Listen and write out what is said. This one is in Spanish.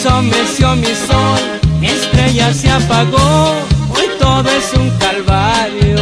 ensombreció mi sol, mi estrella se apagó, hoy todo es un calvario.